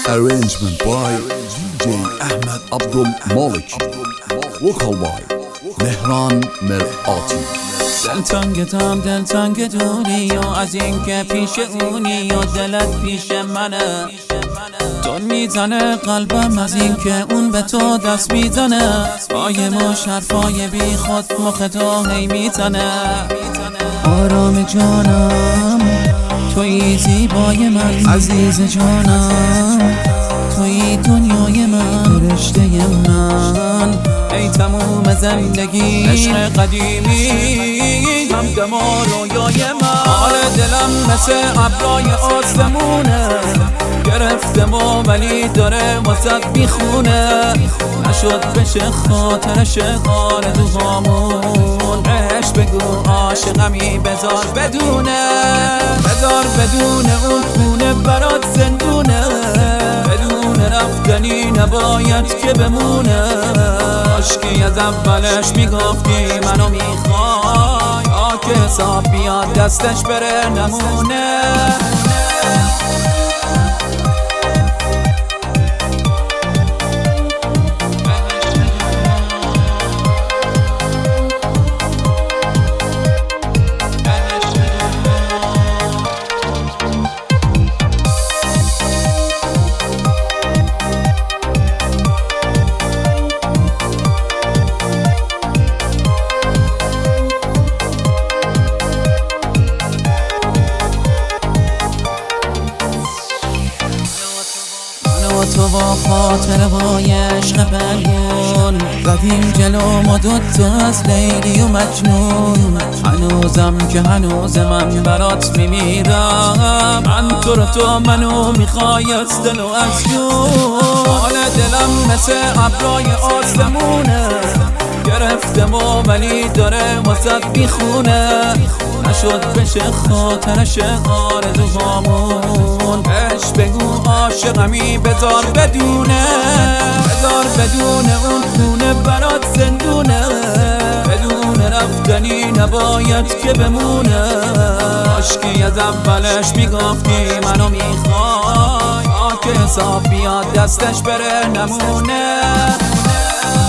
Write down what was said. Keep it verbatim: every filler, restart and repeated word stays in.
Arrangement by دی جی احمد عبدالمالکی. Vocal by مهران مرآتی. دلتنگتم دلتنگ دونی و از این که پیش اونی و دلت پیش منه. تون میزنه قلبم از این که اون به تو دست میزنه. پای مش حرفای بی خود مخ تو هی میزنه. آرام جانم توی زیبای من، عزیز جانم توی دنیای من، رشته من ای تموم زندگی، عشق قدیمی همدم و رویای من. حال دلم مثل ابرای آسمونه، گرفتم و ولی داره واسط میخونه. نشد بشه خاطرش آرزوهامون، عشق بگو عاشقمی بذار بدونه، بذار بدونه اون خونه برات زندونه. بدون رفتنی نباید که بمونه. عشقی از اولش میگفتی منو میخوای، تا که حساب بیاد دستش بره نمونه. تو با خاطر های عشق پنهون قدیم جلو ما دوتا از لیلی و مجنون. هنوزم که هنوز من برات میمیرم، من تو رو تو منو میخوای از دل و از جون. حال دلم مثل ابرای آسمونه، گرفتم و ولی داره واسط میخونه. نشد بشه خاطرش آرزوهامون، عشق بگو عاشقمی بذار بدونه، بذار بدونه اون خونه برات زندونه. بدون رفتنی نباید که بمونه. عشقی از اولش میگفتی منو میخوای، تا که حساب بیاد دستش بره نمونه.